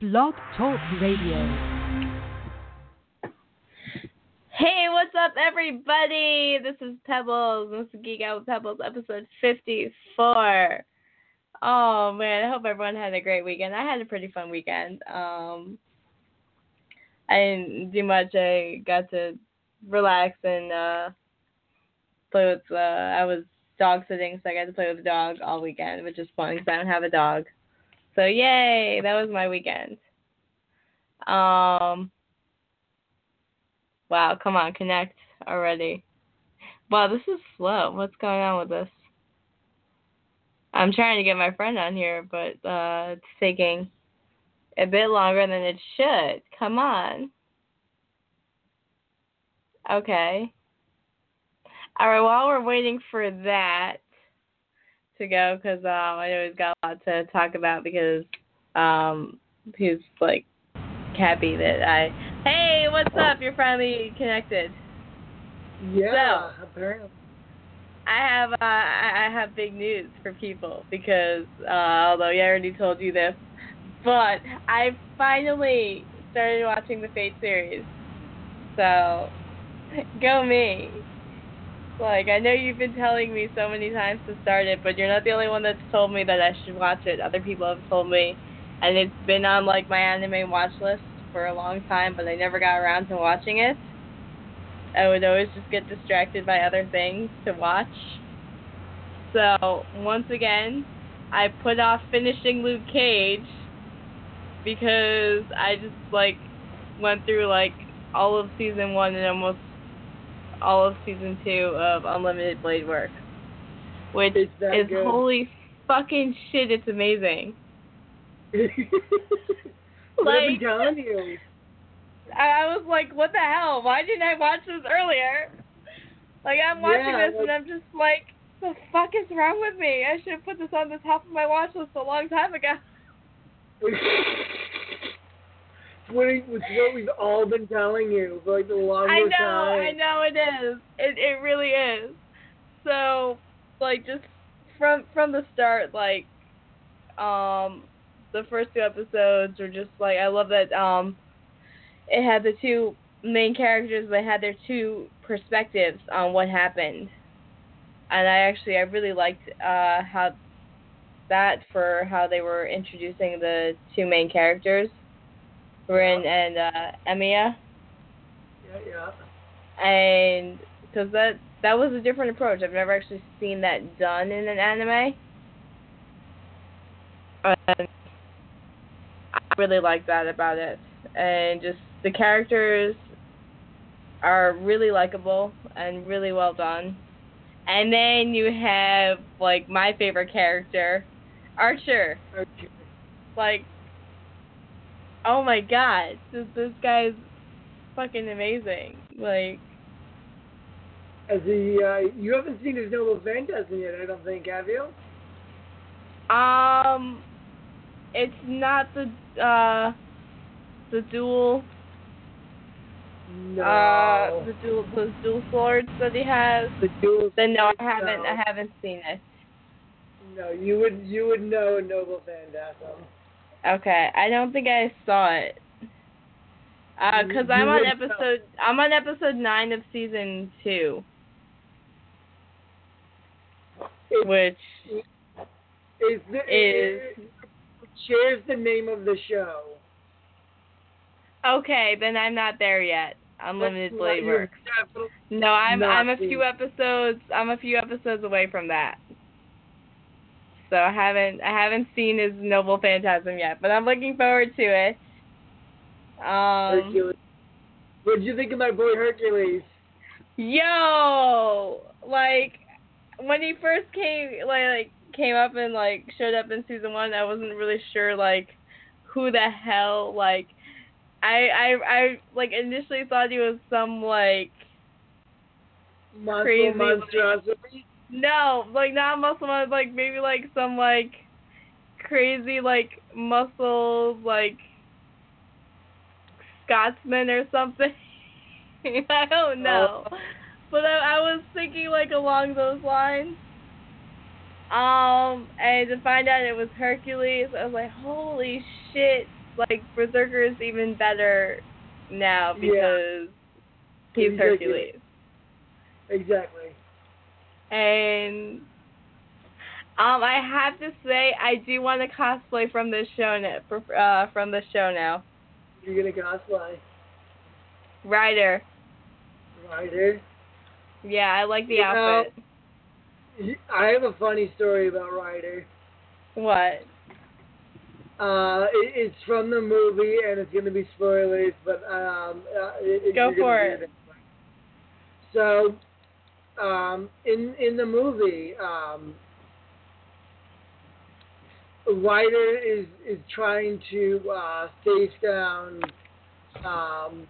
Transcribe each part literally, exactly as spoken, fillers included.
Blog Talk Radio. Hey, what's up, everybody? This is Pebbles. This is Geek Out with Pebbles, episode fifty-four. Oh, man, I hope everyone had a great weekend. I had a pretty fun weekend. Um, I didn't do much. I got to relax and uh, play with, uh, I was dog sitting, so I got to play with the dog all weekend, which is fun because I don't have a dog. So, yay, that was my weekend. Um, wow, come on, connect already. Wow, this is slow. What's going on with this? I'm trying to get my friend on here, but uh, it's taking a bit longer than it should. Come on. Okay. All right, while we're waiting for that to go, because um, I know he's got a lot to talk about because um, he's, like, happy that I... Hey, what's up? You're finally connected. Yeah, so, apparently. I have uh, I have big news for people because, uh, although I already told you this, but I finally started watching the Fate series. So, go me. Like, I know you've been telling me so many times to start it, but you're not the only one that's told me that I should watch it. Other people have told me, and it's been on, like, my anime watch list for a long time, but I never got around to watching it. I would always just get distracted by other things to watch. So, once again, I put off finishing Luke Cage because I just, like, went through, like, all of season one and almost all of season two of Unlimited Blade Work, which is good? Holy fucking shit, it's amazing. What like, have been telling you? I, I was like, what the hell? Why didn't I watch this earlier? Like, I'm watching yeah, this like, and I'm just like, the fuck is wrong with me? I should have put this on the top of my watch list a long time ago. It's what, it's what we've all been telling you for like the longest I know, time. I know it is. It it really is. So, like, just from from the start, like, um, the first two episodes were just like, I love that um, it had the two main characters, but had their two perspectives on what happened. And I actually, I really liked uh, how that for how they were introducing the two main characters, Rin yeah. and uh, Emiya. Yeah, yeah. And because that that was a different approach. I've never actually seen that done in an anime. And I really like that about it. And just the characters are really likable and really well done. And then you have, like, my favorite character, Archer. Archer. Like, oh my god, this, this guy's fucking amazing. Like, as he, uh, you haven't seen his Noble Phantasm yet, I don't think, have you? um, it's not the, uh, the dual... No. Uh, the dual, those dual swords that he has. The dual. Then no, I swords, haven't. no. I haven't seen it. No, you would you would know Noble Phantasm. Okay, I don't think I saw it. Uh, cause You I'm on would episode. know. I'm on episode nine of season two. It, which is the, is it, it shares the name of the show. okay. Then I'm not there yet. Unlimited That's Blade not- Work. No, I'm not I'm a seen. few episodes. I'm a few episodes away from that. So I haven't I haven't seen his Noble Phantasm yet, but I'm looking forward to it. Um, Hercules. What did you think of my boy Hercules? Yo, like when he first came, like, like came up and like showed up in season one, I wasn't really sure like who the hell like. I I I like initially thought he was some like Muscle crazy monstrosity. Like, no, like not muscle, like maybe like some like crazy like muscle like Scotsman or something. I don't know, Oh. but I, I was thinking like along those lines. Um, and to find out it was Hercules, I was like, holy shit. like Berserker is even better now because Yeah. he's He's Hercules. Exactly. And um, I have to say, I do want to cosplay from this show now. Uh, from this show now. You're gonna cosplay Ryder. Ryder. Yeah, I like the You outfit. know, I have a funny story about Ryder. What? Uh, it, it's from the movie, and it's gonna be spoilers, but um, uh, it, Go you're for gonna it. it. So, um, in in the movie, um, Ryder is is trying to uh, face down um,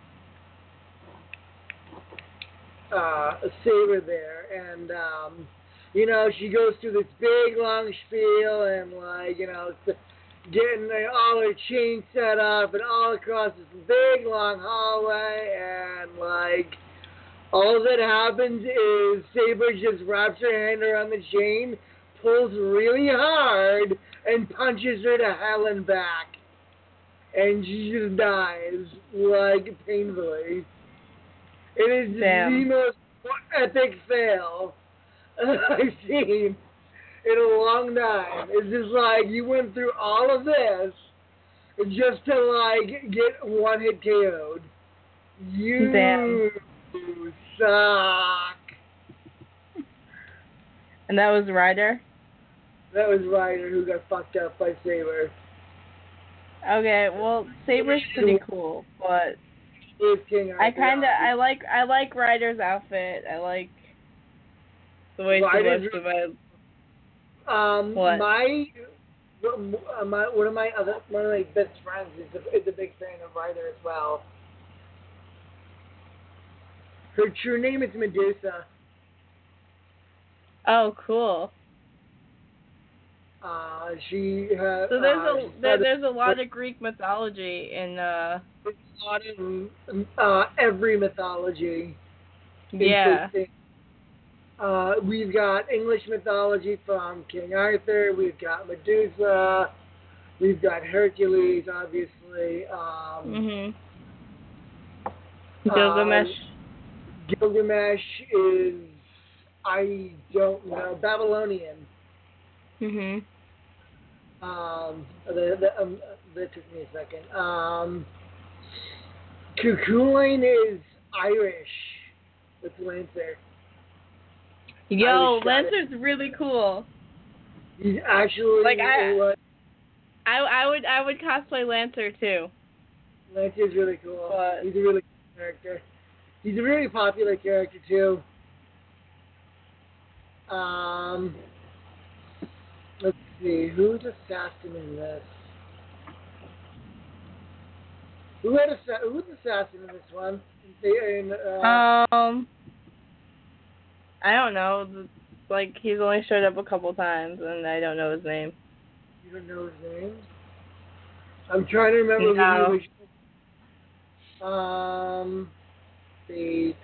uh, a Saber there, and um, you know, she goes through this big long spiel, and like, you know, it's getting like, all her chains set up, and all across this big long hallway, and like, all that happens is Saber just wraps her hand around the chain, pulls really hard, and punches her to hell and back, and she just dies like painfully. It is Damn. the most epic fail I've seen in a long time. It's just like you went through all of this just to like get one hit K O'd. You Damn. suck. And that was Ryder? That was Ryder who got fucked up by Saber. Okay, well, Saber's pretty cool, but King I kind of I like I like Ryder's outfit. I like the way she Ryder's looks. With Um, What? my, uh, my one of my other one of my best friends is a, is a big fan of Ryder as well. Her true name is Medusa. Oh, cool. Uh, she has. So there's uh, a there, there's a lot of Greek mythology in uh. There's a lot of uh, every mythology. Yeah. Uh, we've got English mythology from King Arthur. We've got Medusa. We've got Hercules, obviously. Um, Mhm. Gilgamesh. Uh, Gilgamesh is, I don't know, Babylonian. Mhm. Um, the, the, um, that took me a second. Um, Cuchulainn is Irish. With Lancer. Yo, Irish Lancer's really cool. He's actually Like I, uh, I, I would I would cosplay Lancer too. Lancer's really cool. But- He's a really cool character. He's a really popular character too. Um, let's see, who's assassin in this? Who had assa- who's assassin in this one? In, uh, Um, I don't know. Like he's only showed up a couple times, and I don't know his name. You don't know his name? I'm trying to remember No. who he was. Um, the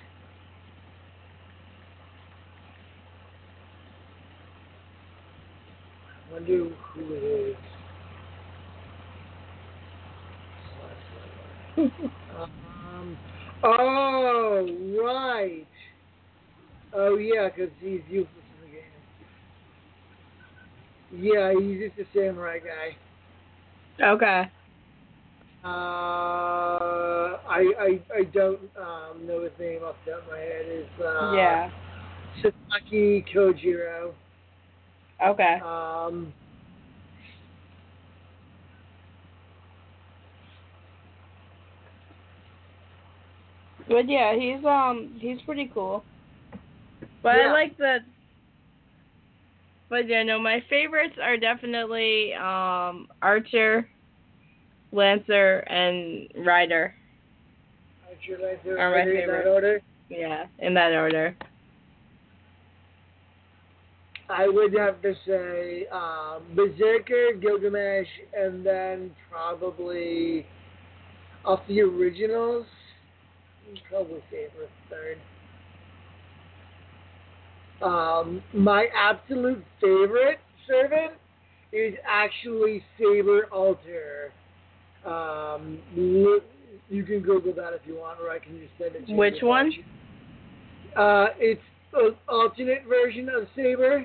I wonder who it is. um, oh, right. Oh, yeah, because he's useless in the game. Yeah, he's just a samurai guy. Okay. Uh, I, I I don't um, know his name off the top of my head. It's uh, Yeah. Sasaki Kojiro. Okay. Um, But yeah, he's um he's pretty cool. But Yeah. I like the. But yeah, no, my favorites are definitely um Archer, Lancer, and Ryder. Archer, Lancer, Are my Ryder in favorite. that order. Yeah, in that order. I would have to say um, Berserker, Gilgamesh, and then probably of the originals, probably favorite third. Um, my absolute favorite servant is actually Saber Alter, Um, look, you can Google that if you want, or I can just send it to you. Which one? Uh, it's an alternate version of Saber.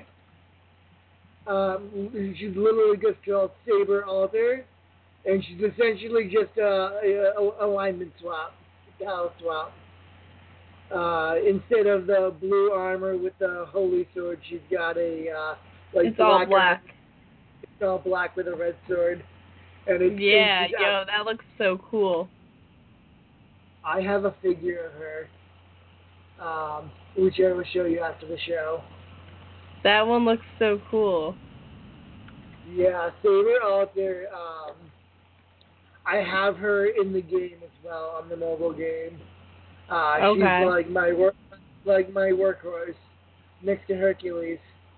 Um, she's literally just called Saber Alter, and she's essentially just a, a, a alignment swap, style swap. Uh, instead of the blue armor with the holy sword, she's got a uh, like it's all black. Armor. It's all black with a red sword. And it, yeah, and yo, out. that looks so cool. I have a figure of her, um, which I will show you after the show. That one looks so cool. Yeah, Saber Alter. Um, I have her in the game as well on the mobile game. Uh, okay. She's like my work, like my workhorse next to Hercules.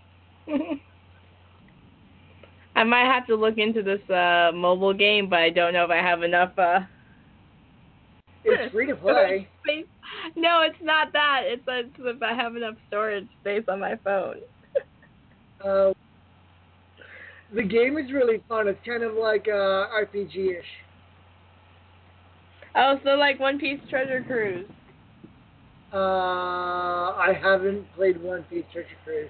I might have to look into this uh, mobile game, but I don't know if I have enough. Uh... It's free to play. Space. No, it's not that. It's, it's if I have enough storage space on my phone. uh, the game is really fun. It's kind of like uh, R P G-ish. Oh, so like One Piece Treasure Cruise. Uh, I haven't played One Piece Treasure Cruise.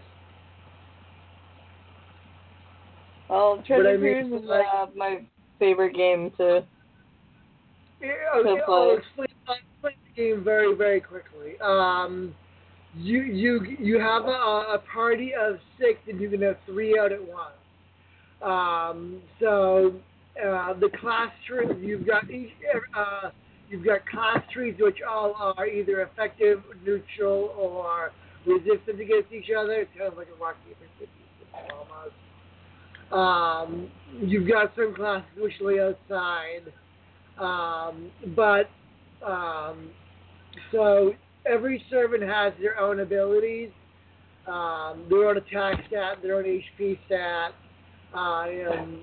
Well, Treasure I mean, Cruise is like, uh, my favorite game to, yeah, okay, to play. I'll explain, I'll explain the game very, very quickly. Um, you you you have a, a party of six, and you can have three out at once. Um, so uh, the class tree, you've got each, uh, you've got class trees which all are either effective, neutral, or resistant against each other. It's kind of like a rock paper scissors almost. Um, you've got some classes which lay outside, um, but um, so every servant has their own abilities, um, their own attack stat, their own H P stat, uh, and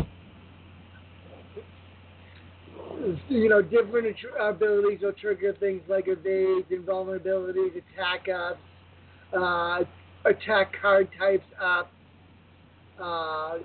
you know, different abilities will trigger things like evades, invulnerabilities, attack ups, uh, attack card types up. Uh,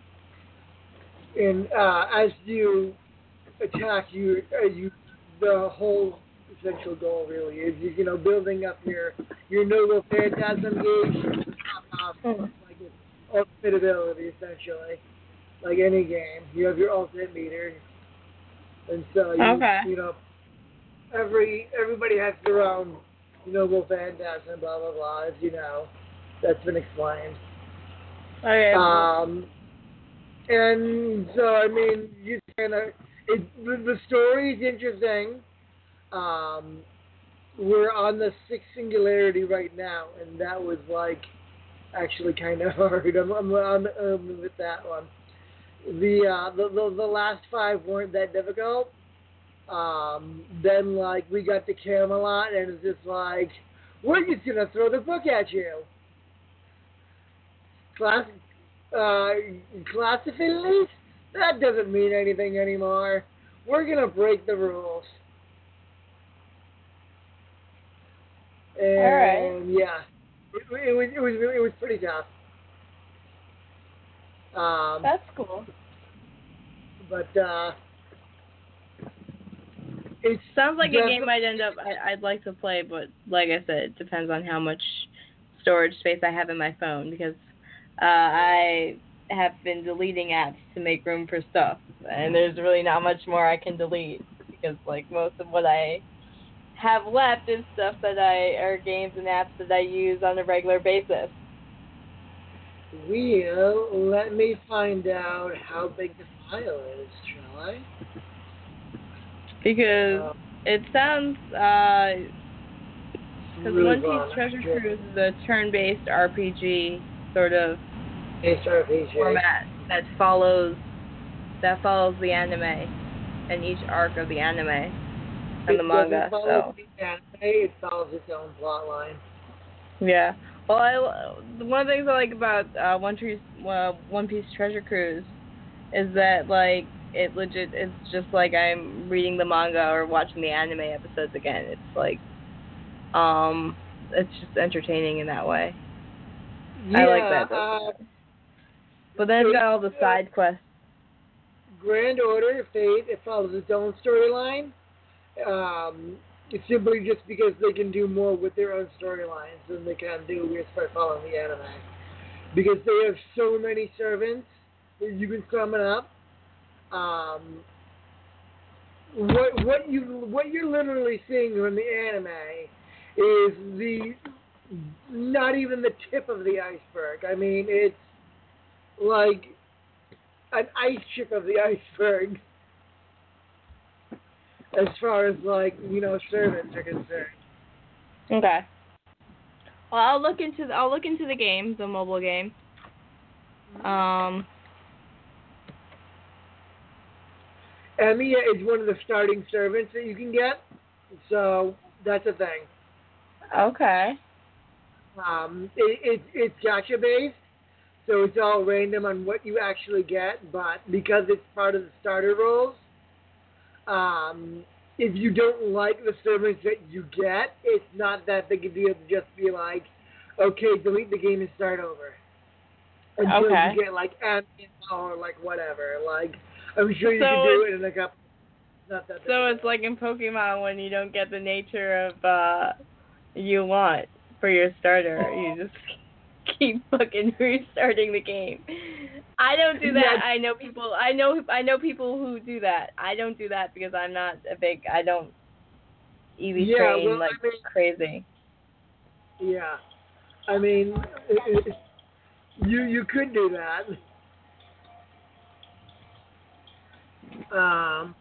and uh, as you attack, you uh, you the whole essential goal really is you, you know building up your your noble phantasm gauge, um, like an ultimate ability essentially, like any game. You have your ultimate meter, and so you, okay. you know every everybody has their own noble phantasm, blah blah blah. As you know, that's been explained. Okay. Um, and so, I mean, you kind of, the, the story is interesting. Um, we're on the sixth singularity right now, and that was, like, actually kind of hard. I'm, I'm, I'm, I'm with that one. The, uh, the, the, the last five weren't that difficult. Um, then, like, we got to Camelot, and it's just like, we're just going to throw the book at you. Class, uh, classically, that doesn't mean anything anymore. We're gonna break the rules. And all right. yeah, it, it was it was it was pretty tough. Um, That's cool. But uh, it sounds like a game I'd end up I, I'd like to play, but like I said, it depends on how much storage space I have in my phone because. Uh, I have been deleting apps to make room for stuff, and there's really not much more I can delete because, like, most of what I have left is stuff that I are games and apps that I use on a regular basis. Well, let me find out how big the file is, shall I? Because uh, it sounds, because uh, One Piece Treasure Cruise is a turn-based R P G. Sort of R P G format that follows that follows the anime and each arc of the anime and it the manga. Follow so the anime, it follows its own plot line. Yeah. Well, I, one of the things I like about uh, One Piece uh, One Piece Treasure Cruise is that like it legit it's just like I'm reading the manga or watching the anime episodes again. It's like um it's just entertaining in that way. Yeah, I like that. Uh, but then it's got all the side quests. Grand Order Fate. It follows its own storyline. Um, it's simply just because they can do more with their own storylines than they can do with by following the anime. Because they have so many servants that you can summon up. Um, what what you what you're literally seeing from the anime is the not even the tip of the iceberg. I mean, it's like an ice chip of the iceberg as far as, like, you know, servants are concerned. Okay. Well, I'll look into the, I'll look into the game, the mobile game. Um. Emiya is one of the starting servants that you can get, so that's a thing. Okay. Um, it, it, it's gacha based, so it's all random on what you actually get, but because it's part of the starter roles, um, if you don't like the servants that you get, it's not that big a deal to just be like, okay, delete the game and start over. Until Okay. you get, like, Emiya or, like, whatever. Like, I'm sure you So can do it in a couple. Not that. So it's like in Pokemon when you don't get the nature of uh you want for your starter, you just keep fucking restarting the game. I don't do that. Yeah. I know people. I know. I know people who do that. I don't do that because I'm not a big. I don't easy Yeah, train well, like I mean, crazy. Yeah, I mean, it, it, you you could do that. Um,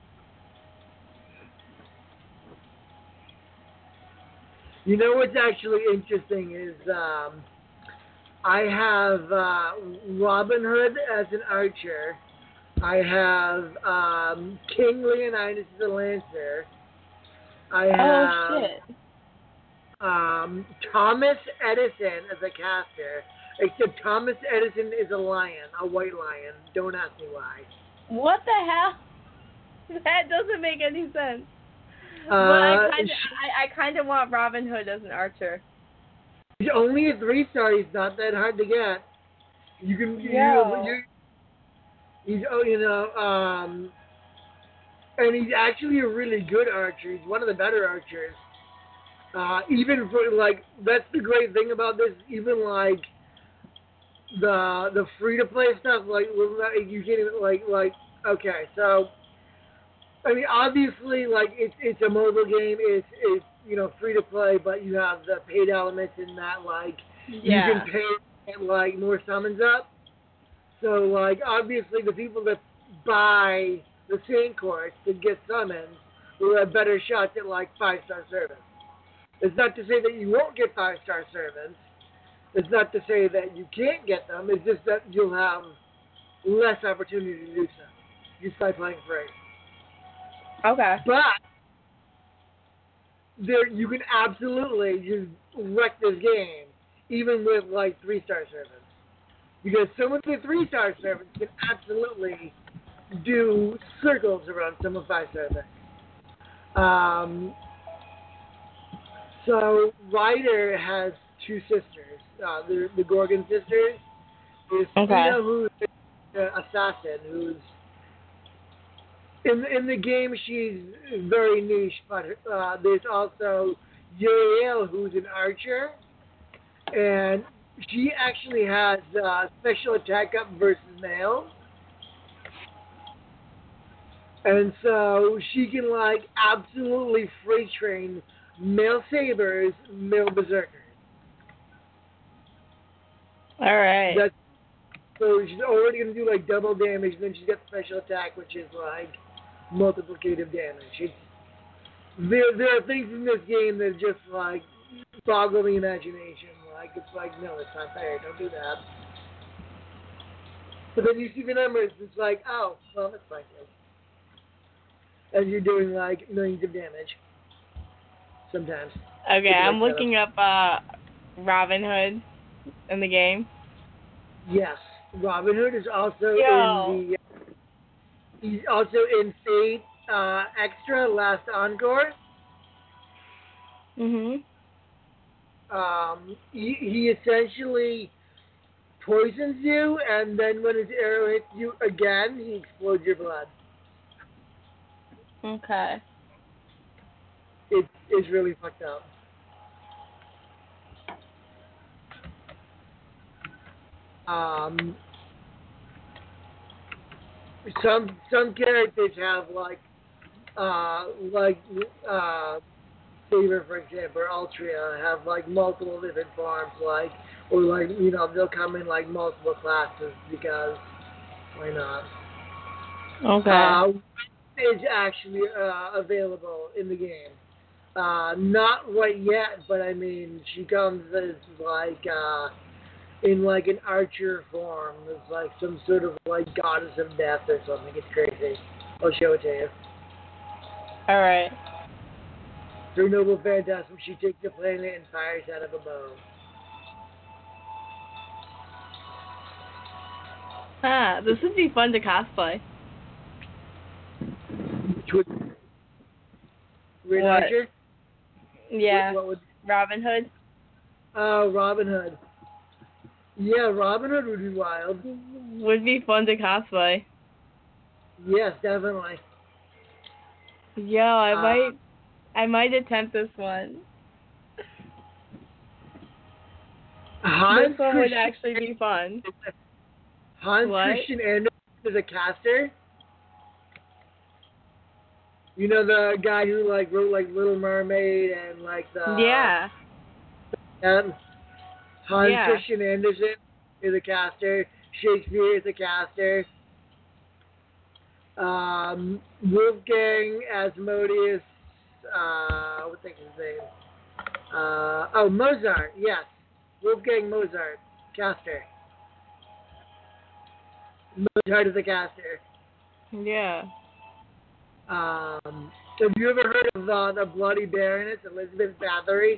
you know what's actually interesting is um, I have uh, Robin Hood as an archer. I have um, King Leonidas as a lancer. I have Oh shit. um, Thomas Edison as a caster. Except Thomas Edison is a lion, a white lion. Don't ask me why. What the hell? That doesn't make any sense. Uh, but I kind of, I, I kind of want Robin Hood as an archer. He's only a three star. He's not that hard to get. You can, Yeah. you, you, he's, oh, you know, um, and he's actually a really good archer. He's one of the better archers. Uh, even for, like, that's the great thing about this. Even like the the free to play stuff, like you can't even like like okay, so. I mean, obviously, like, it's it's a mobile game. It's, it's you know, free to play, but you have the paid elements in that, like, Yeah. you can pay and, like, more summons up. So, like, obviously, the people that buy the same course to get summons will have better shots at, like, five-star servants. It's not to say that you won't get five-star servants. It's not to say that you can't get them. It's just that you'll have less opportunity to do so just by playing free. Okay. But there, you can absolutely just wreck this game, even with like three-star servants, because some of the three-star servants can absolutely do circles around some of five-star things. Um, so Ryder has two sisters, uh, the, the Gorgon sisters. There's Okay. Fina, who's an assassin, who's In in the game, she's very niche, but uh, there's also Uriel, who's an archer, and she actually has uh, special attack up versus males, and so she can like absolutely free train male sabers, male berserkers. All right. That's, so she's already gonna do like double damage, and then she's got special attack, which is like multiplicative damage. It's, there, there are things in this game that just like boggle the imagination. Like it's like, no, it's not fair. Don't do that. But then you see the numbers. It's like, oh, well, that's fine. As you're doing like millions of damage. Sometimes. Okay, I'm looking up uh, Robin Hood in the game. Yes, Robin Hood is also Yo. in the. He's also in Fate uh, Extra Last Encore. Mhm. Um, he, he essentially poisons you, and then when his arrow hits you again, he explodes your blood. Okay. It is really fucked up. Um, some some characters have like uh like uh Saber, for example, or Altria have like multiple different forms, like or like you know they'll come in like multiple classes because why not? Okay. Uh, is actually uh, available in the game. Uh, not right yet, but I mean she comes as like uh in like an archer form. It's like some sort of like goddess of death or something. It's crazy. I'll show it to you. All right. Through Noble Phantasm, she takes the planet and fires out of a bow. Ah, this would be fun to cosplay. Which would Red What? Archer? Yeah. What, what would? Robin Hood. Oh, Robin Hood. Yeah, Robin Hood would be wild. Would be fun to cosplay. Yes, definitely. Yeah, I Uh, might. I might attempt this one. Hans This one would Christian, actually be fun. Hans What? Christian Andersen is a caster. You know the guy who like wrote like Little Mermaid and like the Yeah. um, Hans Yeah. Christian Andersen is a caster. Shakespeare is a caster. Um, Wolfgang Asmodeus. Uh, what's his name? Uh, oh, Mozart. Yes, Wolfgang Mozart, caster. Mozart is a caster. Yeah. Um, have you ever heard of uh, the Bloody Baroness, Elizabeth Bathory?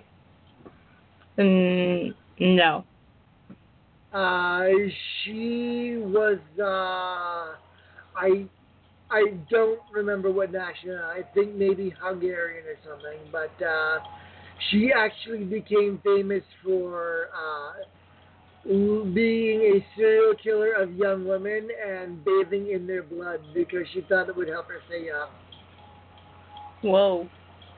Mm, no. Uh, she was, uh, I, I don't remember what national, I think maybe Hungarian or something, but, uh, she actually became famous for, uh, being a serial killer of young women and bathing in their blood because she thought it would help her stay young. Whoa.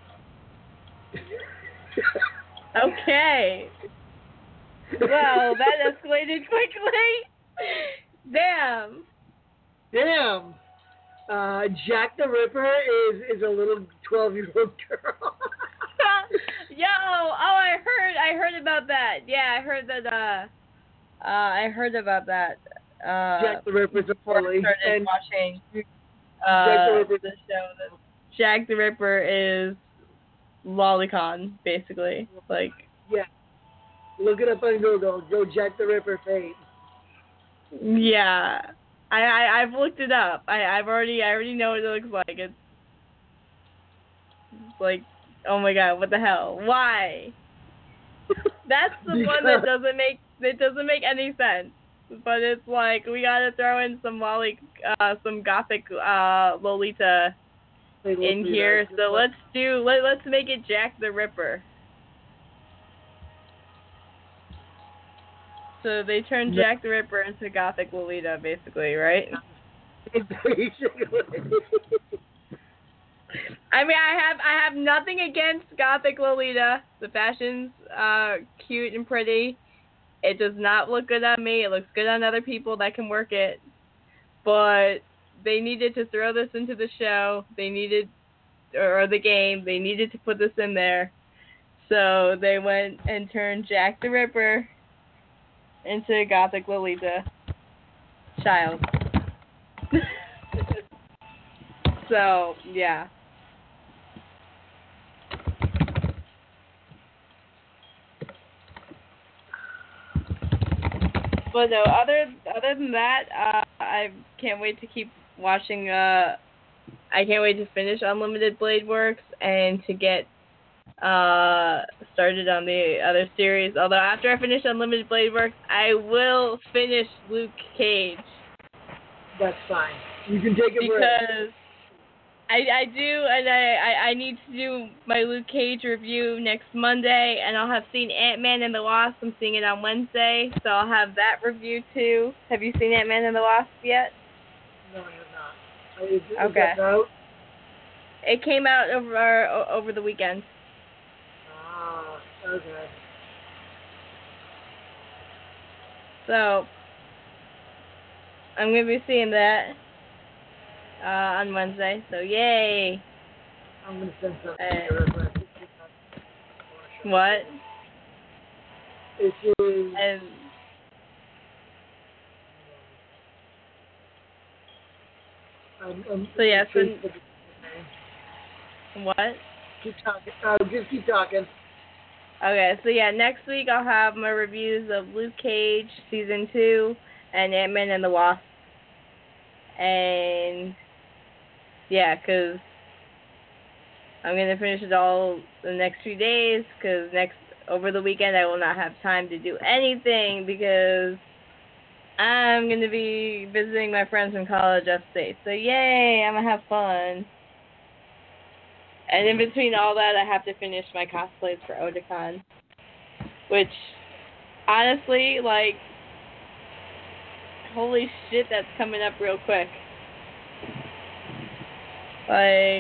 Okay. Well, that escalated quickly. Damn. Damn. Uh, Jack the Ripper is, is a little twelve-year-old girl. Yo, oh, I heard, I heard about that. Yeah, I heard that. Uh, uh, I heard about that. Uh, Jack the Ripper's a before I bully. started And watching Jack the uh, Ripper- the show. That Jack the Ripper is lolicon, basically. Like, yeah. Look it up on Google. Go Jack the Ripper fate. yeah, I, I I've looked it up. I I've already I already know what it looks like. It's, it's like, oh my god, what the hell? Why? That's the one that doesn't make that doesn't make any sense. But it's like we gotta throw in some Lolly, uh, some gothic uh, Lolita in here. So let's do let let's make it Jack the Ripper. So they turned Jack the Ripper into gothic Lolita, basically, right? I mean, I have I have nothing against gothic Lolita. The fashion's uh, cute and pretty. It does not look good on me. It looks good on other people that can work it. But they needed to throw this into the show. They needed, or the game. They needed to put this in there. So they went and turned Jack the Ripper into gothic Lolita child. So yeah. But no, other other than that, uh, I can't wait to keep watching. Uh, I can't wait to finish Unlimited Blade Works and to get uh, started on the other series. Although after I finish Unlimited Blade Works, I will finish Luke Cage. That's fine. You can take a break. Because I, I do, and I, I, I need to do my Luke Cage review next Monday, and I'll have seen Ant-Man and the Wasp. I'm seeing it on Wednesday, so I'll have that review too. Have you seen Ant-Man and the Wasp yet? No, I have not. Is, is Okay. that out? It came out over over the weekend. Ah, okay. So, I'm going to be seeing that uh, on Wednesday, so yay! I'm going to send something Uh, to you real quick. What? It is... And, Um, um, so yeah, so, Facebook. what? Keep talking. Uh, just keep talking. Okay, so yeah, next week I'll have my reviews of Luke Cage Season two and Ant-Man and the Wasp. And, yeah, because I'm going to finish it all the next few days, because next, over the weekend I will not have time to do anything, because I'm going to be visiting my friends from college upstate. So, yay, I'm going to have fun. And in between all that, I have to finish my cosplays for Otakon. Which, honestly, like, holy shit, that's coming up real quick. Like,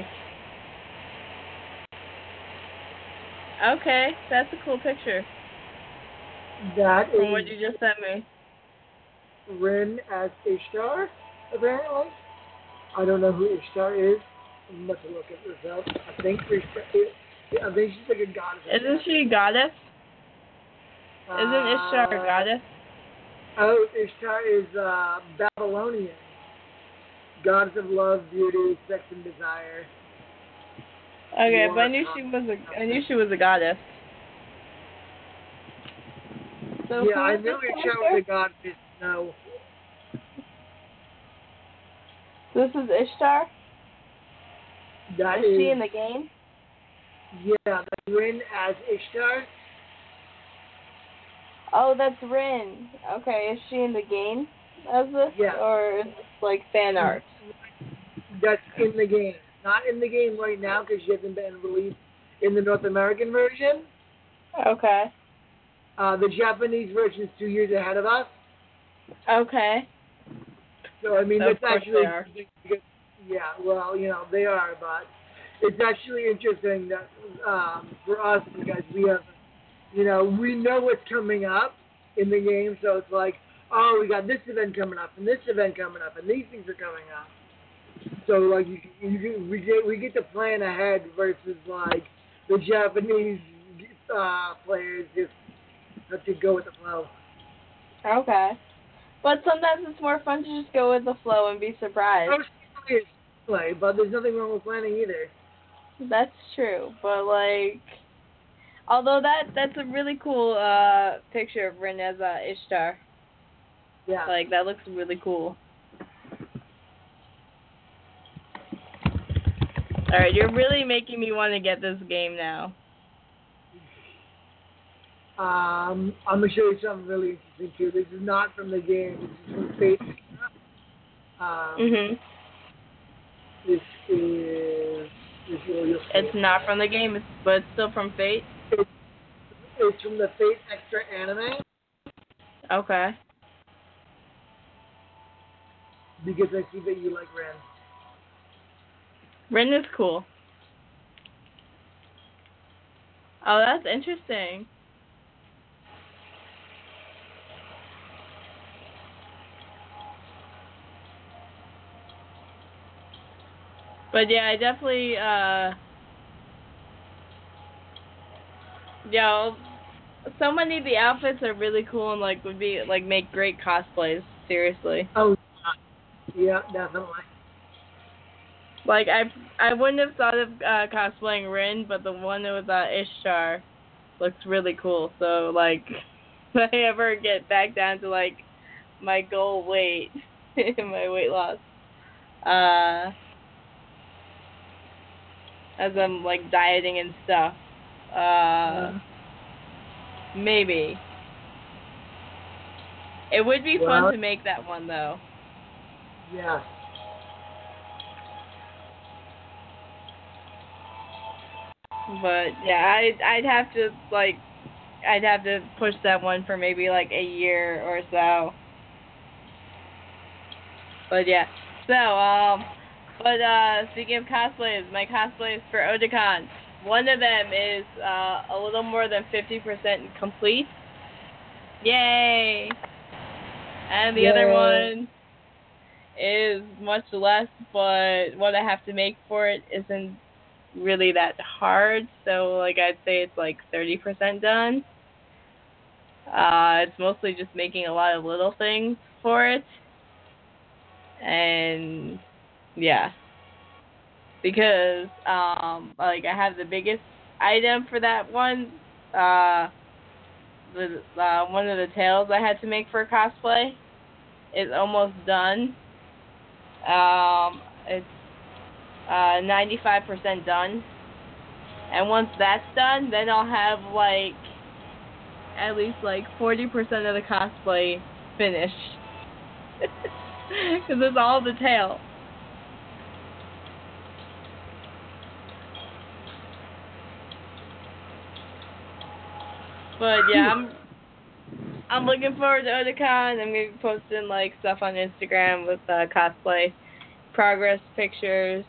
okay, that's a cool picture. That From is what you just sent me. Rin as Ishtar, apparently. I don't know who Ishtar is. I'm about to look at this up. I think Ishtar is, I think she's like a goddess. Isn't she a goddess? Uh, Isn't Ishtar a goddess? Oh, Ishtar is uh, Babylonian. Goddess of love, beauty, sex, and desire. Okay, but I knew she was a I knew she was a goddess. So yeah, who I is knew this Ishtar character? was a goddess. No. This is Ishtar? That is is, she in the game? Yeah, that's Rin as Ishtar. Oh, that's Rin. Okay, is she in the game as this? Yeah. Or is this like fan art? That's in the game. Not in the game right now because she hasn't been released in the North American version. Okay. Uh, the Japanese version is two years ahead of us. Okay. So, I mean, Of that's course actually... they are. Because, yeah, well, you know, they are, but it's actually interesting that um, for us, because we have, you know, we know what's coming up in the game, so it's like, oh, we got this event coming up, and this event coming up, and these things are coming up. So, like, you, you, we get we get to plan ahead versus, like, the Japanese uh, players just have to go with the flow. Okay. But sometimes it's more fun to just go with the flow and be surprised. Oh, it's play, but there's nothing wrong with planning either. That's true, but like, although that that's a really cool uh picture of Rin as uh, Ishtar. Yeah. Like that looks really cool. All right, you're really making me want to get this game now. Um, I'm gonna show you something really interesting too. This is not from the game. This is from Fate. Um, Mhm. This is. This is you'll see. It's not from the game, but it's still from Fate. It's, it's from the Fate Extra anime Okay. because I see that you like Ren. Rin is cool. Oh, that's interesting. But yeah, I definitely, uh, yo, so many of the outfits are really cool and like would be like make great cosplays. Seriously. Oh, yeah, definitely. Like I, I wouldn't have thought of uh, cosplaying Rin, but the one that was uh, Ishtar looks really cool. So like, if I ever get back down to like my goal weight, my weight loss, uh, as I'm like dieting and stuff, uh, Uh, maybe. It would be well, fun to make that one though. Yeah. But yeah, I'd I'd have to like I'd have to push that one for maybe like a year or so. But yeah, so um, but uh, speaking of cosplays, my cosplays for Otakon, one of them is uh a little more than fifty percent complete. Yay! And the Yay. other one is much less, but what I have to make for it isn't really that hard. So like I'd say it's like thirty percent done. Uh, it's mostly just making a lot of little things for it. And yeah, because um, like I have the biggest item for that one. Uh, the uh, one of the tails I had to make for a cosplay is almost done. Um, it's uh, ninety-five percent done. And once that's done, then I'll have like at least like forty percent of the cosplay finished. Because it's all the tail. But yeah, I'm I'm looking forward to Otakon. I'm gonna be posting like stuff on Instagram with uh, cosplay progress pictures,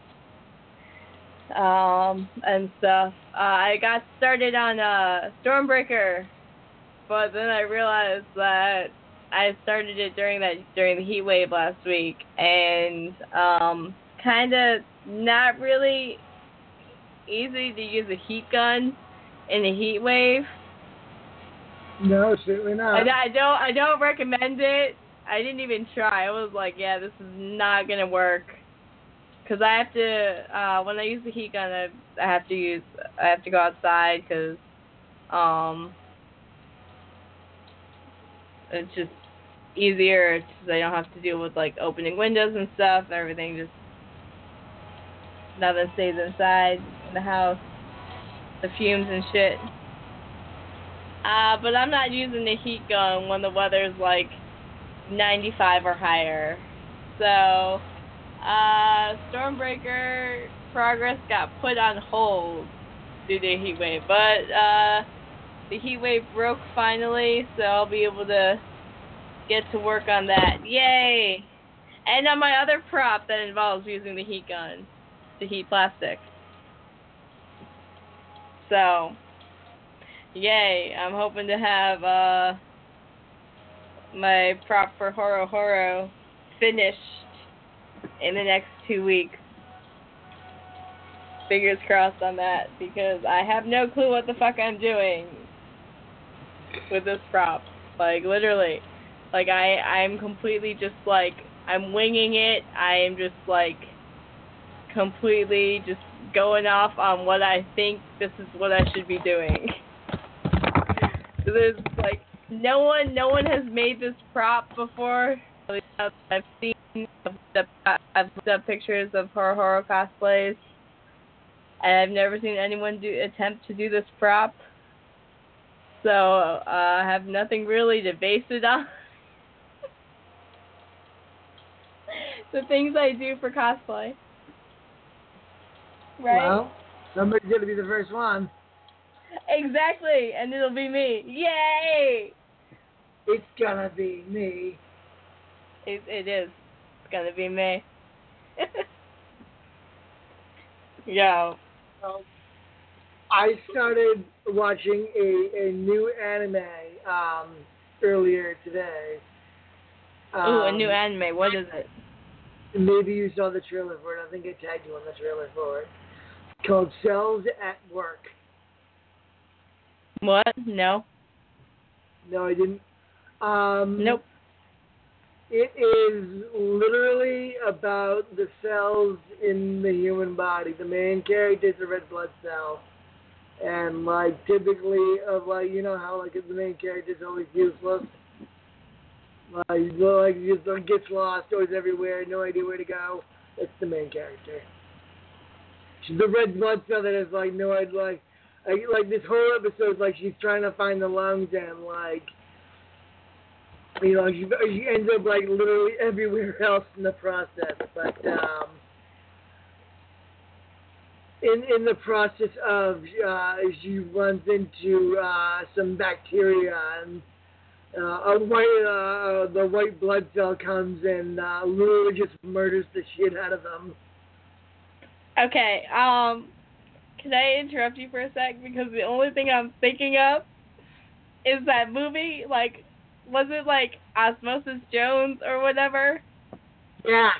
um, and stuff. Uh, I got started on uh, Stormbreaker, but then I realized that I started it during that during the heat wave last week, and um, kind of not really easy to use a heat gun in a heat wave. No, certainly not. I, I don't I don't recommend it. I didn't even try. I was like, yeah, this is not gonna work. Cause I have to uh, when I use the heat gun, I, I have to use I have to go outside because um it's just easier because I don't have to deal with like opening windows and stuff. Everything just nothing stays inside in the house. The fumes and shit. Uh, but I'm not using the heat gun when the weather's like ninety-five or higher. So, uh, Stormbreaker progress got put on hold due to the heat wave. But, uh, the heat wave broke finally, so I'll be able to get to work on that. Yay! And on my other prop that involves using the heat gun to heat plastic. So, yay, I'm hoping to have uh, my prop for Horo Horo finished in the next two weeks. Fingers crossed on that, because I have no clue what the fuck I'm doing with this prop. Like, literally. Like, I, I'm completely just, like, I'm winging it. I am just, like, completely just going off on what I think this is what I should be doing. So there's like no one, no one has made this prop before. I've seen, I've looked up, I've looked up pictures of Horo Horo cosplays, and I've never seen anyone do attempt to do this prop. So uh, I have nothing really to base it on. The things I do for cosplay. Right? Well, somebody's going to be the first one. Exactly, and it'll be me. Yay! It's going to be me. It, it is. It's going to be me. Yo. Um, I started watching a, a new anime um, earlier today. Um, Ooh, a new anime. What is it? Maybe you saw the trailer for it. I think I tagged you on the trailer for it. It's called Cells at Work. What? No. No, I didn't. Um, Nope. It is literally about the cells in the human body. The main character is a red blood cell. And, like, typically, of like, you know how, like, the main character is always useless? Like, like, he just like, gets lost, goes everywhere, no idea where to go. That's the main character. She's the red blood cell that has, like, no idea, like, like, like this whole episode, like, she's trying to find the lungs and, like, you know, she, she ends up, like, literally everywhere else in the process. But, um, in in the process of uh, she runs into uh, some bacteria and uh, a white uh, the white blood cell comes and uh, literally just murders the shit out of them. Okay, um, can I interrupt you for a sec? Because the only thing I'm thinking of is that movie, like, was it like Osmosis Jones or whatever? Yes.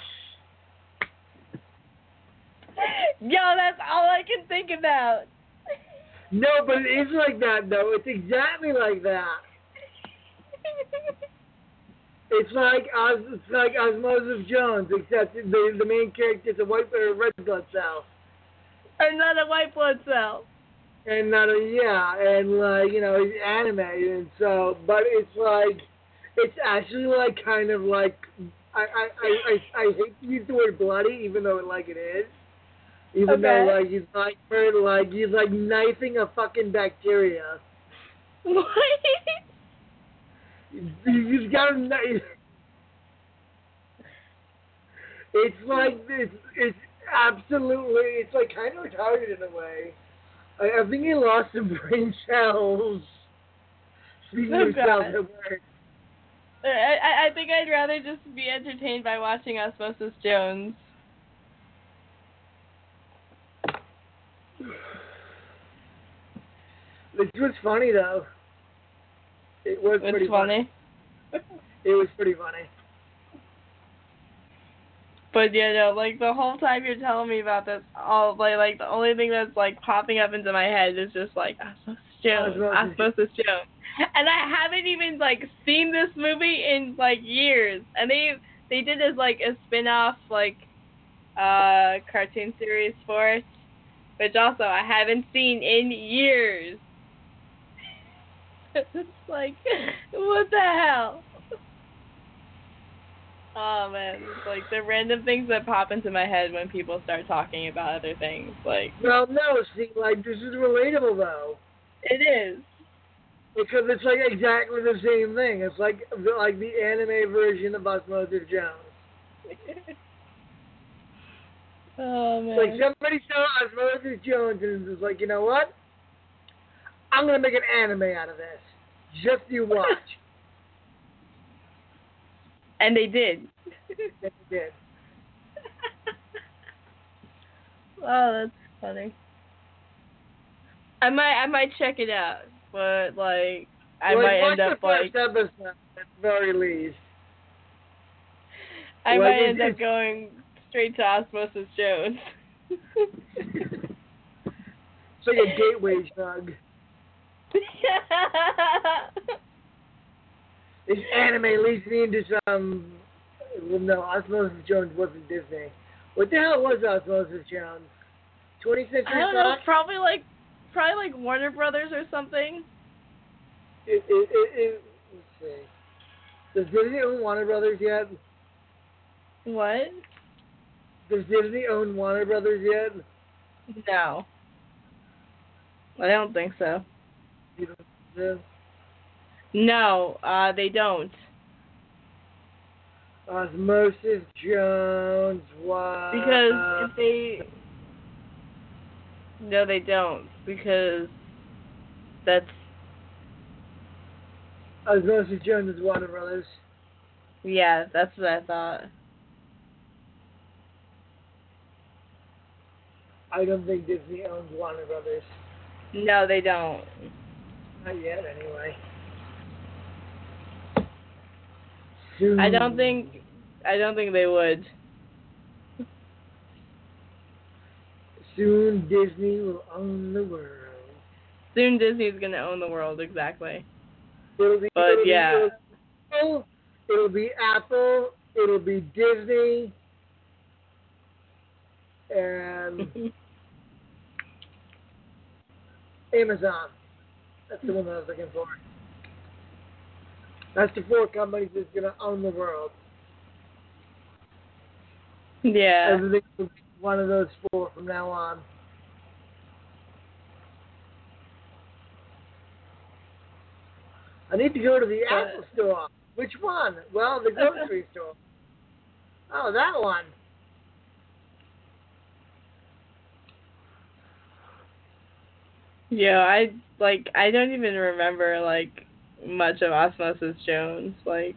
Yo, that's all I can think about. No, but it is like that, though. It's exactly like that. It's like Os, it's like Osmosis Jones, except the the main character is a white or a red blood cell. Another white blood cell. And not a yeah, and like you know, it's anime, and so, but it's like, it's actually like kind of like, I I I I, I hate to use the word bloody, even though it like it is, even Okay. though like he's like like he's like knifing a fucking bacteria. What? You've got to knife. It's like it's it's absolutely it's like kind of retarded in a way. I, I think he lost some brain cells. Speaking Oh, of cells God. at work. I, I think I'd rather just be entertained by watching Osmosis Jones. This was funny though. It was It's pretty funny. funny. It was pretty funny. But yeah, no, like the whole time you're telling me about this, all like like the only thing that's like popping up into my head is just like Osmosis Jones, Osmosis Osmosis Jones, and I haven't even like seen this movie in like years. And they they did this like a spin-off like uh cartoon series for it, which also I haven't seen in years. It's like, what the hell? Oh man, it's like the random things that pop into my head when people start talking about other things. Like, Well, no, see, like this is relatable though, it is. because it's like exactly the same thing. It's like like the anime version of Osmosis Jones. Oh man. Like somebody saw Osmosis Jones and was like, you know what? I'm gonna make an anime out of this. Just you watch. And they did. Yes, they did. Oh, that's funny. I might, I might check it out, but like, I Well, might watch end up the like, first episode at the very least. I Well, might it- end up it's- going straight to Osmosis Jones. It's like a gateway drug. This anime leads me into some. Well, no, Osmosis Jones wasn't Disney. What the hell was Osmosis Jones? twentieth Century I don't know, Fox? probably like, probably like Warner Brothers or something. It, it, it, it, let's see. Does Disney own Warner Brothers yet? What? Does Disney own Warner Brothers yet? No. I don't think so. You don't know? No, uh, they don't. Osmosis Jones was. Because if they... No, they don't. Because that's... Osmosis Jones is Warner Brothers. Yeah, that's what I thought. I don't think Disney owns Warner Brothers. No, they don't. Not yet, anyway. Soon. I don't think... I don't think they would. Soon Disney will own the world. Soon Disney's gonna own the world, exactly. It'll be, But, it'll yeah. Be, it'll, it'll be Apple. It'll be Disney. And Amazon. That's the one that I was looking for. That's the four companies that's going to own the world. Yeah. Everything will be one of those four from now on. I need to go to the Uh, Apple store. Which one? Well, the grocery store. Oh, that one. Yeah, I like I don't even remember like much of Osmosis Jones. Like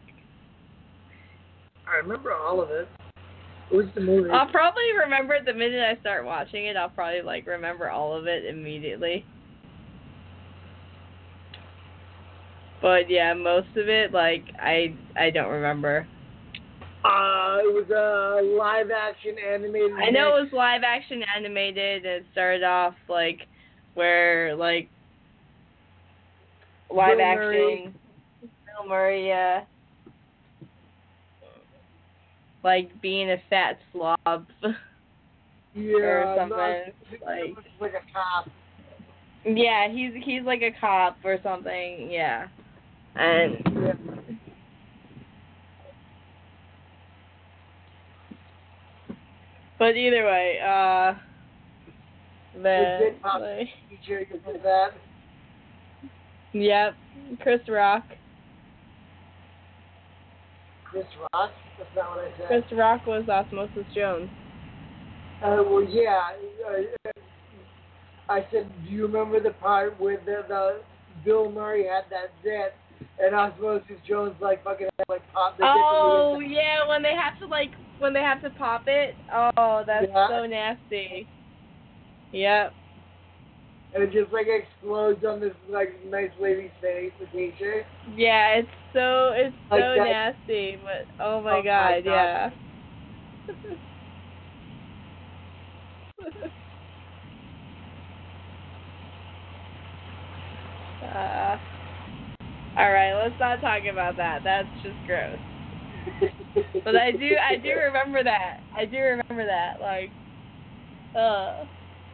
I remember all of it. It was the movie. I'll probably remember it the minute I start watching it. I'll probably like remember all of it immediately. But yeah, most of it like I I don't remember. Uh, it was a live action animated. I know it was live action animated, and it started off like where like live Bill action Murray. Bill Murray, yeah, like being a fat slob. Yeah, or something. Not, like like a cop. Yeah, he's he's like a cop or something. Yeah, and Yeah. but either way, uh, the like, teacher did that. Yep, Chris Rock. Chris Rock? That's not what I said. Chris Rock was Osmosis Jones. Uh, well, yeah. Uh, I said, do you remember the part where the, the Bill Murray had that bit, and Osmosis Jones like fucking like pop the Oh yeah, when they have to like when they have to pop it. Oh, that's yeah. so nasty. Yep. And it just like explodes on this like nice lady's face, the teacher. Yeah, it's so it's like so that. nasty, but oh my oh god, my god, yeah. uh, all right, let's not talk about that. That's just gross. But I do I do remember that. I do remember that. Like, uh.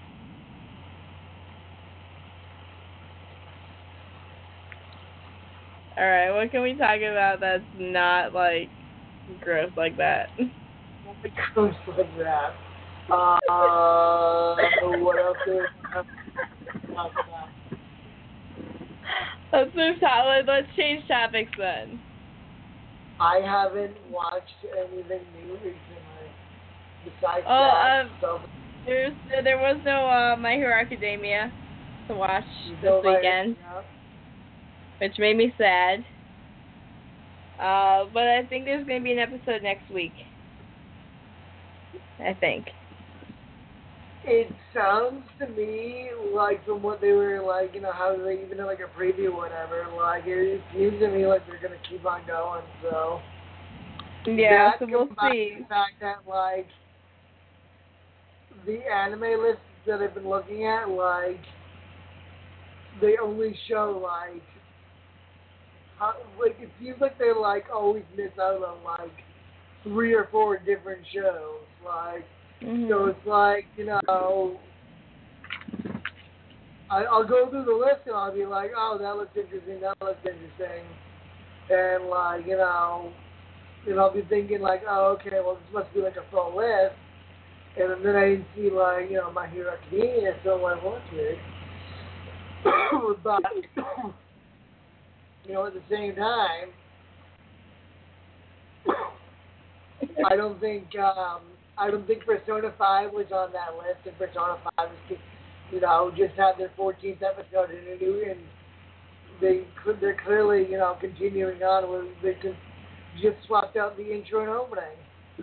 All right, what can we talk about that's not like gross like that? Not gross like that. Uh, what else do we talk about? Let's move to let's change topics then. I haven't watched anything new recently besides oh, that. Um, so. There's there was no uh, My Hero Academia to watch no this weekend, yeah. which made me sad. Uh, but I think there's going to be an episode next week. I think. It sounds to me like from what they were like, you know, how they even like a preview or whatever, like it seems to me like they're gonna keep on going, so yeah, that so we'll see. The fact that like the anime lists that I've been looking at, like they only show like how, like it seems like they like always miss out on like three or four different shows, like. Mm-hmm. So it's like, you know, I, I'll go through the list and I'll be like, oh, that looks interesting, that looks interesting. And, like, you know, and I'll be thinking, like, oh, okay, well, this must be like a full list. And then I see, like, you know, My Hero Academia, so I'm like, well, that's weird. But, you know, at the same time, I don't think, um, I don't think Persona five was on that list, and Persona five is, you know, just had their fourteenth episode in a new, and they they're clearly, you know, continuing on with they just swapped out the intro and opening.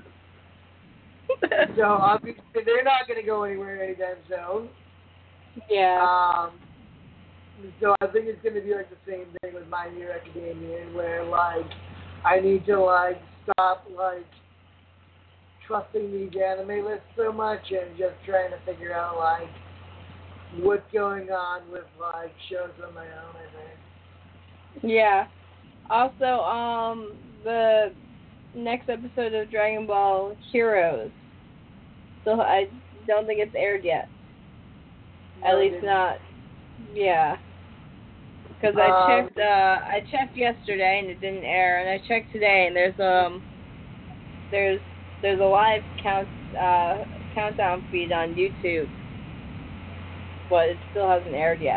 So obviously they're not going to go anywhere anytime soon. Yeah. Um. So I think it's going to be like the same thing with My Hero Academia, where like I need to like stop like. trusting these anime lists so much and just trying to figure out like what's going on with like shows on my own, I think. Yeah. Also, um, the next episode of Dragon Ball Heroes. So I don't think it's aired yet. No, At least not. Yeah. Because I um, checked. Uh, I checked yesterday and it didn't air, and I checked today and there's um, there's There's a live count uh, countdown feed on YouTube, but it still hasn't aired yet.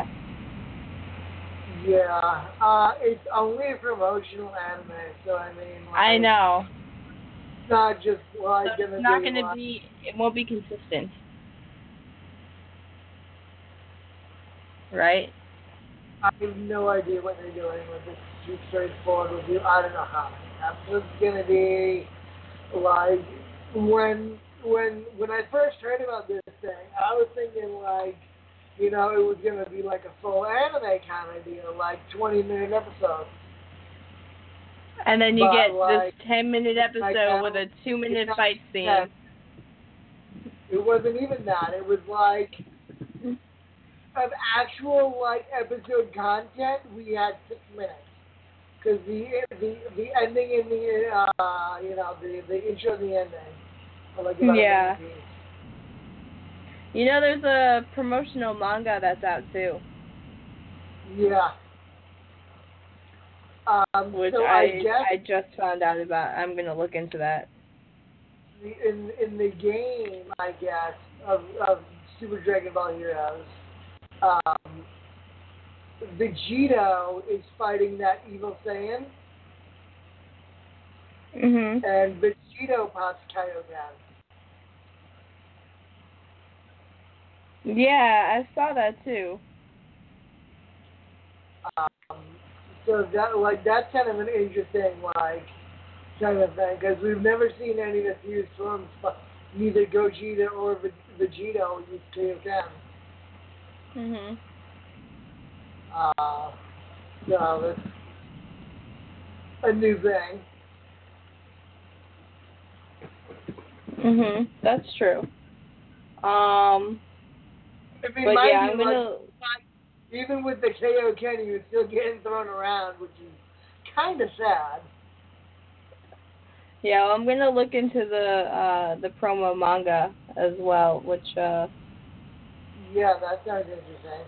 Yeah, uh, it's only a promotional anime, so I mean. Like, I know. It's not just like so gonna it's not be gonna like, be. It won't be consistent. right? I have no idea what they're doing with this too straightforward review. I don't know how. This is gonna be like when when when I first heard about this thing, I was thinking like, you know, it was gonna be like a full anime kind of deal, like twenty minute episodes. And then you But, get like, this ten minute episode like with a two minute not fight scene. that. It wasn't even that. It was like of actual like episode content. We had six minutes because the the the ending and the uh you know the the intro and the ending are like about Yeah. a minute each. You know, there's a promotional manga that's out too, Yeah. Um, which so I I guess I just found out about. I'm gonna look into that. the- in in the game, I guess of of Super Dragon Ball Heroes, um, Vegito is fighting that evil Saiyan, Mhm. and Vegito pops Kaioken. Yeah, I saw that too. Um, so that like that's kind of an interesting like kind of thing because we've never seen any of the fused forms, but neither Gogeta or Ve- Vegito use Kaioken. Mhm. Uh, so that's a new thing. Mhm. That's true. Um. I mean, But mind yeah, you, I'm like, gonna. even with the Kaioken, he was still getting thrown around, which is kind of sad. Yeah, I'm gonna look into the uh the promo manga as well, which uh. Yeah, that sounds interesting.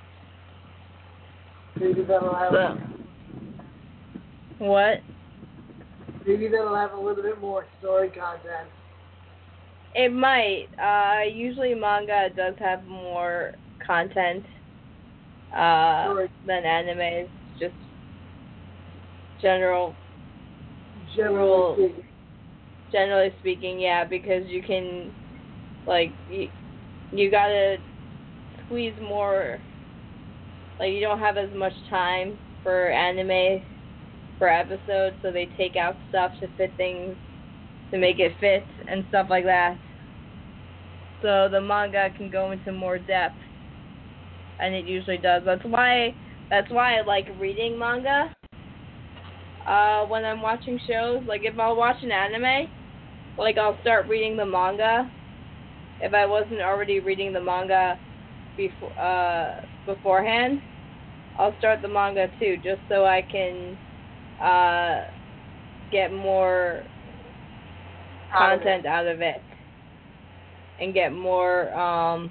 Maybe that'll have So. What? maybe that'll have a little bit more story content. It might. Uh, usually manga does have more content uh, Story. than animes. Just general, Generally rule, speaking. generally speaking, yeah, because you can, like, you, you gotta squeeze more. Like, you don't have as much time for anime per episode, so they take out stuff to fit things, to make it fit and stuff like that. So the manga can go into more depth, and it usually does. That's why that's why I like reading manga. Uh, when I'm watching shows, like if I'll watch an anime, like I'll start reading the manga. If I wasn't already reading the manga before uh beforehand, I'll start the manga too, just so I can uh get more content out of it and get more um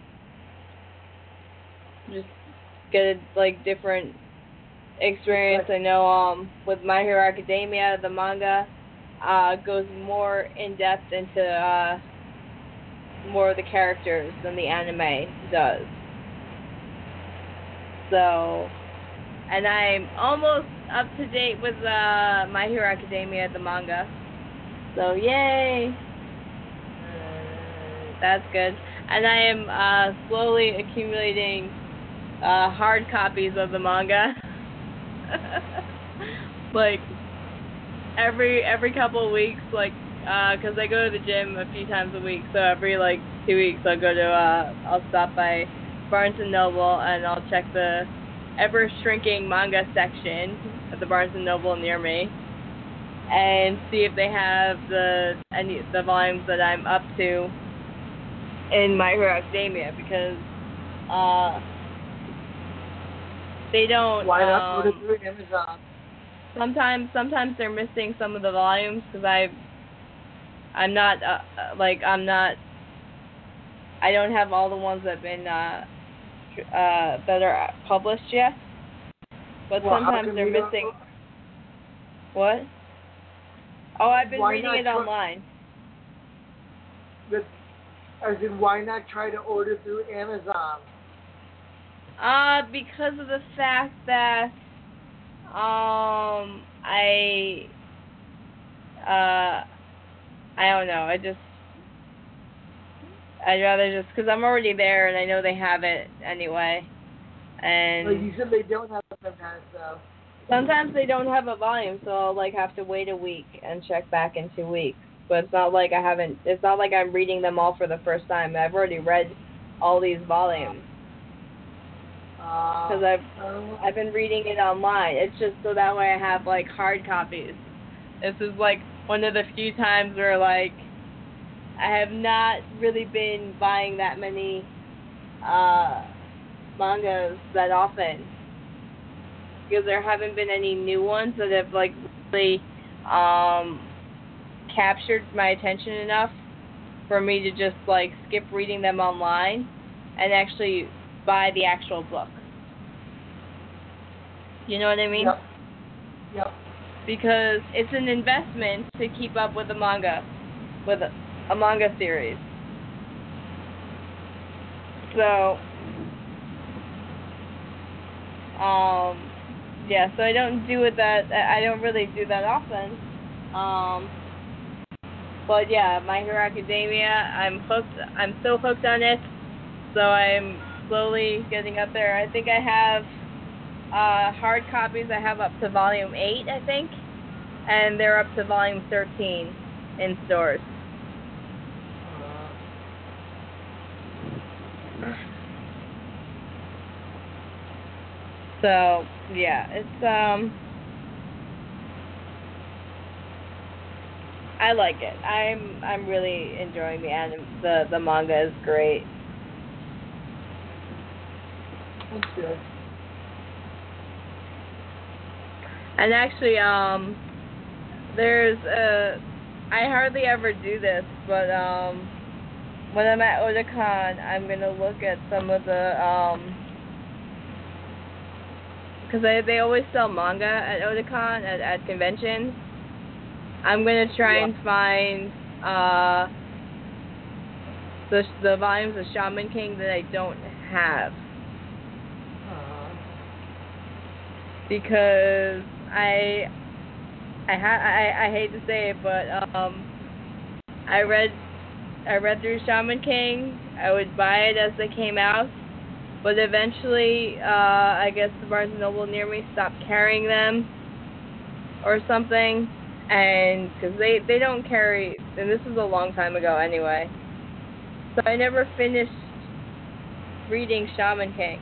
just get a, like different experience. I know um with My Hero Academia, the manga uh goes more in depth into uh more of the characters than the anime does. So, and I'm almost up to date with uh My Hero Academia, the manga. So yay! That's good. And I am uh, slowly accumulating uh, hard copies of the manga. Like every every couple of weeks, like because uh, I go to the gym a few times a week, so every like two weeks I'll go to uh, I'll stop by Barnes and Noble and I'll check the ever shrinking manga section at the Barnes and Noble near me and see if they have the any the volumes that I'm up to in My Hero Academia, because uh, they don't. Why not um, order through Amazon? Sometimes, sometimes they're missing some of the volumes because I, I'm not uh, like I'm not. I don't have all the ones that've been uh, uh, that are published yet. But well, sometimes they're missing. What? Oh, I've been why reading it try- online. But, I said, why not try to order through Amazon? Uh, because of the fact that um I uh I don't know. I just I'd rather just because I'm already there and I know they have it anyway. And like you said, they don't have it sometimes, though. Sometimes they don't have a volume, so I'll like have to wait a week and check back in two weeks. But it's not like I haven't. It's not like I'm reading them all for the first time. I've already read all these volumes because Uh, I've uh, I've been reading it online. It's just so that way I have like hard copies. This is like one of the few times where like I have not really been buying that many uh, mangas that often. Because there haven't been any new ones that have like really um, captured my attention enough for me to just like skip reading them online and actually buy the actual book. You know what I mean? Yep. Yep. Because it's an investment to keep up with a manga, with a, a manga series. So, um. Yeah, so I don't do it that I don't really do that often. Um, but yeah, My Hero Academia, I'm hooked. I'm so hooked on it. So I'm slowly getting up there. I think I have uh, hard copies. I have up to volume eight, I think, and they're up to volume thirteen in stores. So yeah, it's um, I like it. I'm I'm really enjoying the anim. The the manga is great. That's good. And actually, um, there's a. I hardly ever do this, but um, when I'm at Otakon, I'm gonna look at some of the um. Because they, they always sell manga at Otakon, at, at conventions. I'm going to try yeah. and find uh, the the volumes of Shaman King that I don't have. Uh-huh. Because I I, ha- I I hate to say it, but um, I read I read through Shaman King. I would buy it as they came out. But eventually, uh, I guess the Barnes and Noble near me stopped carrying them or something. And because they, they don't carry, and this was a long time ago anyway. So I never finished reading Shaman King.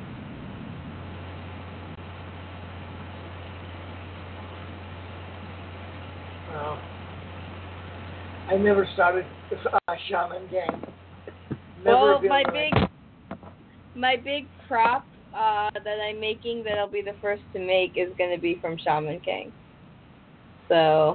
Well, I never started uh, Shaman King. Never Well, my like... big, my big prop uh, that I'm making that I'll be the first to make is going to be from Shaman King. So,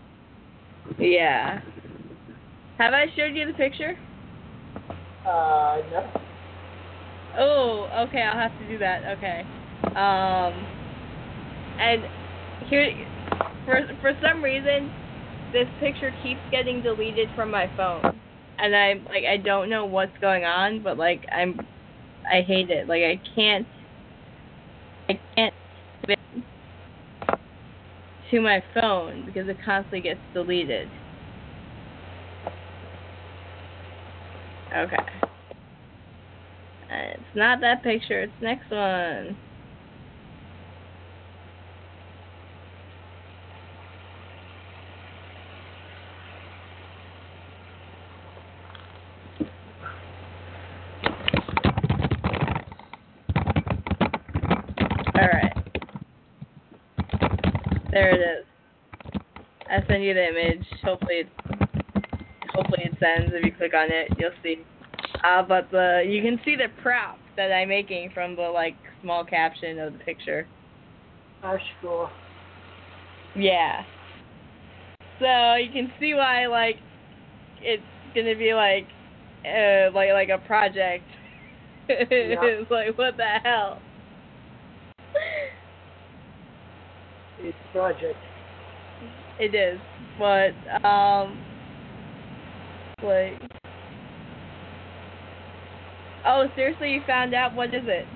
yeah. Have I showed you the picture? Uh, no. Oh, okay, I'll have to do that. Okay. Um, and here, for for some reason, this picture keeps getting deleted from my phone, and I like I don't know what's going on, but like I'm, I hate it. Like I can't, I can't fit to my phone because it constantly gets deleted. Okay. It's not that picture, it's next one. Alright. There it is. I send you the image. Hopefully it, hopefully it sends. If you click on it, you'll see. Uh, but the you can see the prop that I'm making from the like small caption of the picture. That's cool. Yeah. So you can see why like it's gonna be like uh like like a project. Yeah. It's like what the hell? It's a project. It is, but um like. Oh, seriously, you found out? What is it?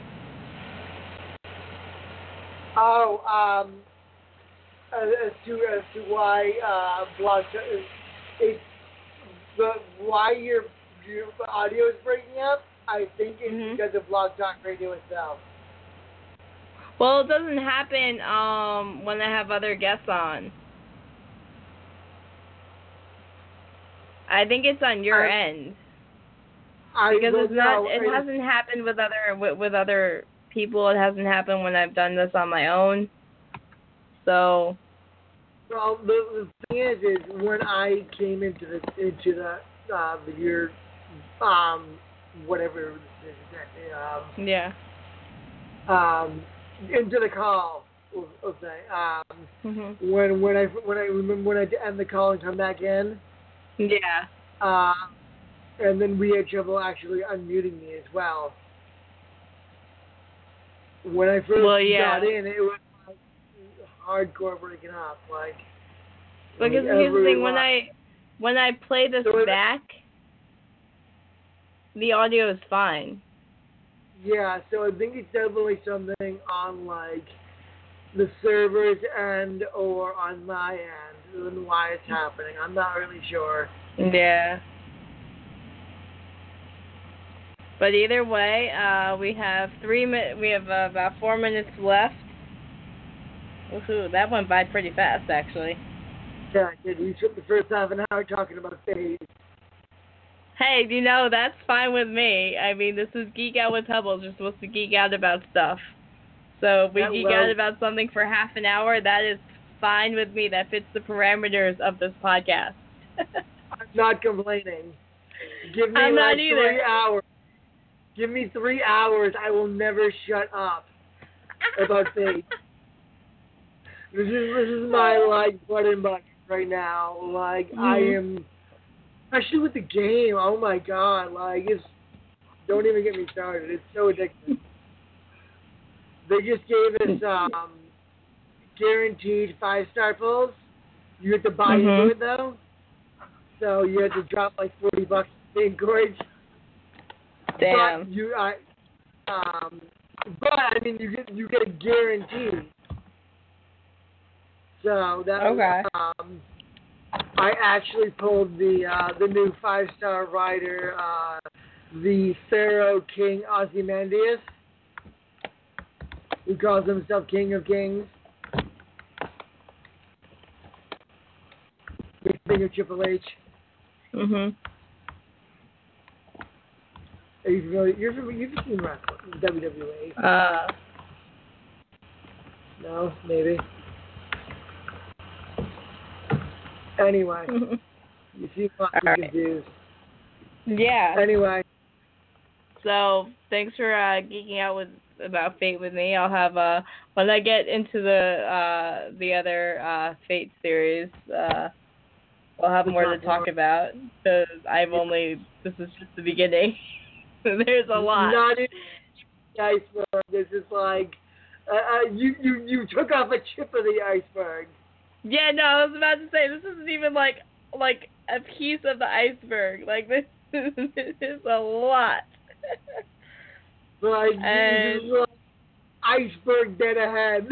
Oh, um, as to as to why uh, blog it's the why your your audio is breaking up. I think it's Mm-hmm. because of Blog Talk Radio itself. Well, it doesn't happen um when I have other guests on. I think it's on your I, end. I, Because well, it's not. no, It I, hasn't happened with other with, with other people. It hasn't happened when I've done this on my own. So. Well, the, the thing is, is when I came into the into the uh, the year, um, whatever, um, Yeah. um, into the call of, of the um, Mhm. when when I when I remember when I end the call and come back in. Yeah. Uh, and then we had trouble actually unmuting me as well. When I first Well, yeah. got in, it was like hardcore breaking up, like. Because like here's the thing: when line. I when I play this so back, the audio is fine. Yeah, so I think it's definitely something on like the servers end or on my end and why it's happening. I'm not really sure. Yeah. But either way, uh, we have three mi- we have uh, about four minutes left. Woohoo! That went by pretty fast, actually. Yeah, did we took the first half an hour talking about Phase. Hey, you know, that's fine with me. I mean, this is Geek Out with Hubbles. You're supposed to geek out about stuff. So if we Yeah, geek well, out about something for half an hour, that is fine with me. That fits the parameters of this podcast. I'm not complaining. Give me I'm like not either. three hours. Give me three hours. I will never shut up about Phase. This is this is my like bread and butter right now. Like mm-hmm. I am, especially with the game. Oh my god! Like it's don't even get me started. It's so addictive. They just gave us um, guaranteed five star pulls. You have to buy mm-hmm. into it though, so you have to drop like forty bucks in coins. Damn. But you, I, um, but I mean you get you get a guarantee. So that okay. um, I actually pulled the uh, the new five star rider, uh, the Pharaoh King Ozymandias, who calls himself King of Kings. Big finger Triple H. Mhm. Are you familiar? You're familiar, you've seen wrestling, W W E. Uh. No, maybe. Anyway, you seem right. confused. Yeah. Anyway. So thanks for uh, geeking out with about Fate with me. I'll have uh when I get into the uh the other uh Fate series, uh we'll have more to talk about because I've only this is just the beginning. There's a lot. Not even the iceberg. This is like uh, uh, you you you took off a chip of the iceberg. Yeah, no, I was about to say this isn't even like like a piece of the iceberg. Like this, this is a lot. Like and, this is like iceberg dead ahead.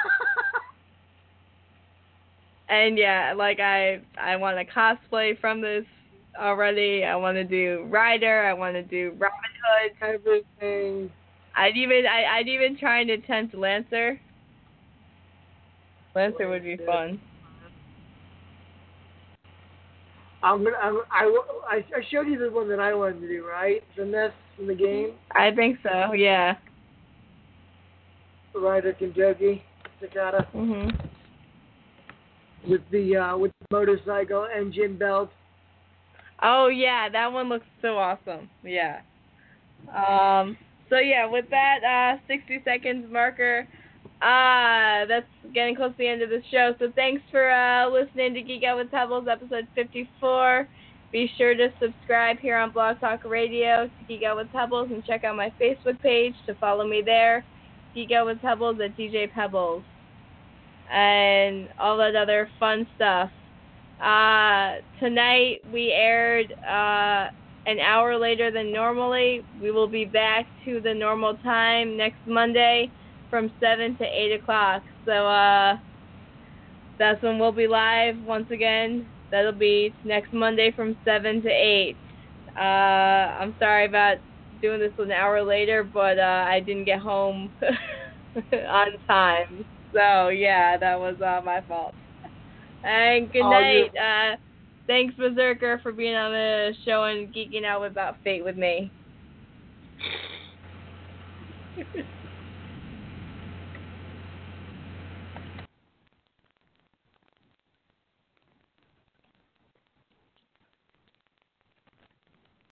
and yeah, like I I want to cosplay from this already. I want to do Ryder. I want to do Robin Hood. Everything. I'd even I, I'd even try and attempt Lancer. Lancer would be fun. I'm gonna. I'm, I, I I showed you the one that I wanted to do, right? The nest in the game. I think so. Yeah. The Rider Kentucky Takata. Mhm. With the uh, with the motorcycle engine belt. Oh yeah, that one looks so awesome. Yeah. Um. So yeah, with that uh, sixty seconds marker. Uh, that's getting close to the end of the show. So thanks for uh, listening to Geek Out with Pebbles, episode fifty-four. Be sure to subscribe here on Blog Talk Radio to Geek Out with Pebbles and check out my Facebook page to follow me there. Geek Out with Pebbles at D J Pebbles. And all that other fun stuff. Uh, tonight we aired uh, an hour later than normally. We will be back to the normal time next Monday from seven to eight o'clock. So uh, that's when we'll be live once again. That'll be next Monday from seven to eight. Uh, I'm sorry about doing this an hour later, but uh, I didn't get home on time. So yeah, that was uh, my fault. And good Oh, night. Uh, thanks Berserker for being on the show and geeking out about Fate with me.